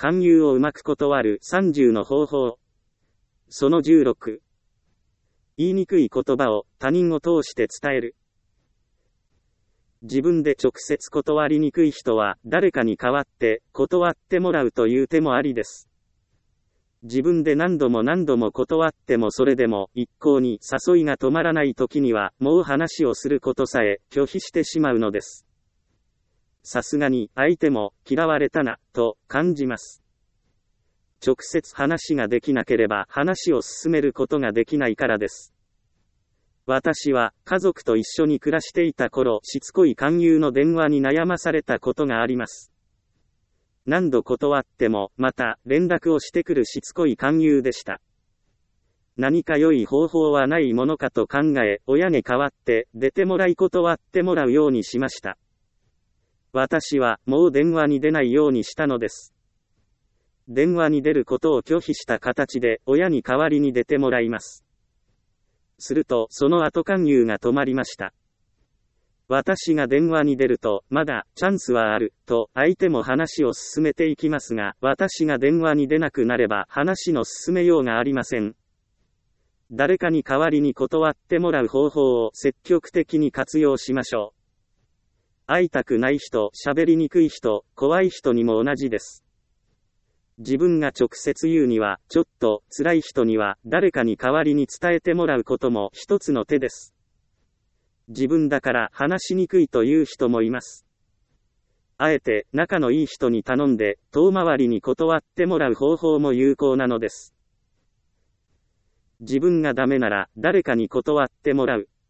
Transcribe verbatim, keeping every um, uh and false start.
勧誘をうまく断るさんじゅうの方法。そのじゅうろく。言いにくい言葉を他人を通して伝える。自分で直接断りにくい人は誰かに代わって断ってもらうという手もありです。自分で何度も何度も断ってもそれでも一向に誘いが止まらない時にはもう話をすることさえ拒否してしまうのです。さすがに相手も嫌われたなと感じます。直接話ができなければ話を進めることができないからです。私は家族と一緒に暮らしていた頃、しつこい勧誘の電話に悩まされたことがあります。何度断ってもまた連絡をしてくるしつこい勧誘でした。何か良い方法はないものかと考え、親に代わって出てもらい断ってもらうようにしました。私はもう電話に出ないようにしたのです。電話に出ることを拒否した形で親に代わりに出てもらいます。するとその後勧誘が止まりました。私が電話に出ると、まだチャンスはある、と相手も話を進めていきますが、私が電話に出なくなれば話の進めようがありません。誰かに代わりに断ってもらう方法を積極的に活用しましょう。会いたくない人、喋りにくい人、怖い人にも同じです。自分が直接言うには、ちょっと辛い人には誰かに代わりに伝えてもらうことも一つの手です。自分だから話しにくいという人もいます。あえて仲のいい人に頼んで遠回りに断ってもらう方法も有効なのです。自分がダメなら誰かに断ってもらう。